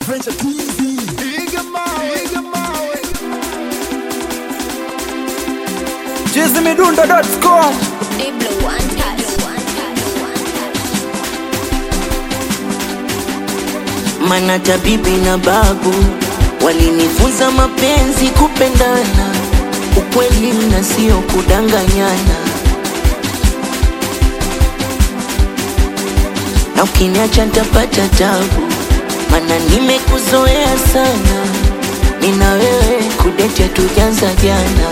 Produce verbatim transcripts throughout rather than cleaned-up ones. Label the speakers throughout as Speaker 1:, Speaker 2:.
Speaker 1: Jizzy Midundo dot com.
Speaker 2: Mana tabibi na babu walinifunza mapenzi, kupendana, ukweli na sio kudanganyana. Na ukiniacha nitapata tabu, mana nimekuzoea sana. Nina wewe kudete tujanza jana.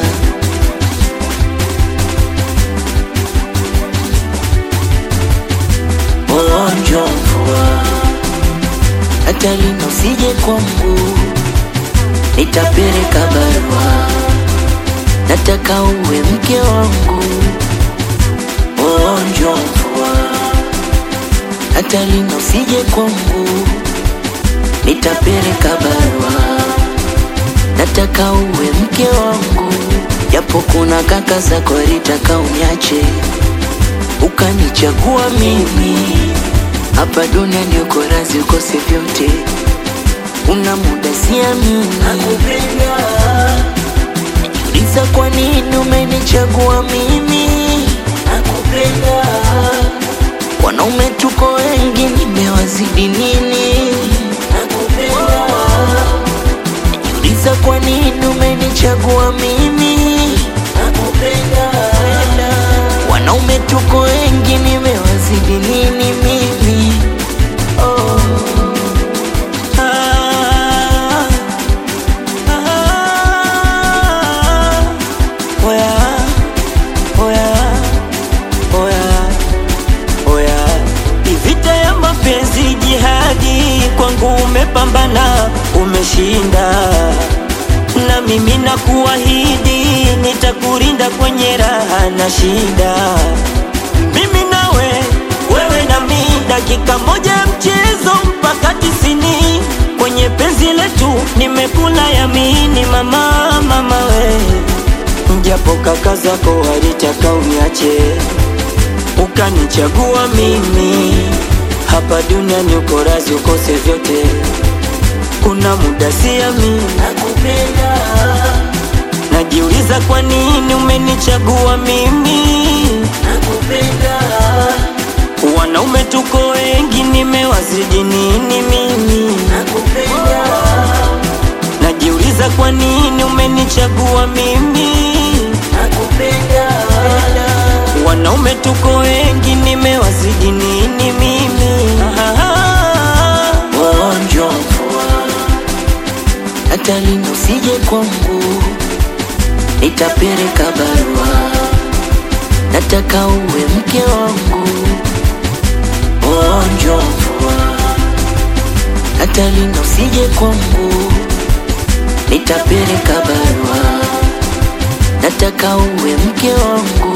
Speaker 2: Oh, njoo mvua, hata lino usije kwangu, nitapeleka barua, nataka uwe mke wangu. Oh, njoo mvua, hata lino usije kwangu, nitapeleka barua, nataka uwe mke wangu. Japo kuna kaka zako walitaka uniache, ukanichagua mimi. Hapa duniani uko razi ukose vyote, una muda siamini. Nakupenda, najiuliza kwa nini umenichagua mimi. Nakupenda, wanaume tuko wengi, nimewazidi nini? Nakupenda, najiuliza kwa nini umenichagua mimi. Nakupenda, wanaume tuko wengi, nimewazidi nini mimi? Oh. Ah, ah, oya, oya, oya, oya. Ni vita ya mapenzi, jihadi, kwangu umepambana, umeshinda. Na mimi nakuahidi, nitakurinda kwenye raha na shida. Mimi nawe, wewe na mimi, dakika moja ya mchezo mpaka tisini. Kwenye penzi letu nimekula yamini, mama, mama we. Japo kaka zako walitaka uniache, ukanichagua mimi. Hapa duniani uko razi ukose vyote, kuna muda siamini. Nakupenda, najiuliza kwa nini umenichagua mimi. Nakupenda, wanaume tuko wengi, nimewazidi nini mimi? Nakupenda, najiuliza kwa nini umenichagua mimi. Nakupenda, wanaume tuko wengi, nimewazidi nini mimi? Oh, njoo mvua, hata lino usije kwangu, nitapeleka barua, nataka uwe mke wangu. Oh, njoo mvua, hata lino usije kwangu, nitapeleka barua, nataka uwe mke wangu.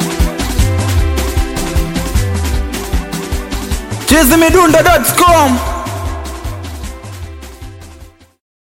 Speaker 1: Jizzy Midundo dot com.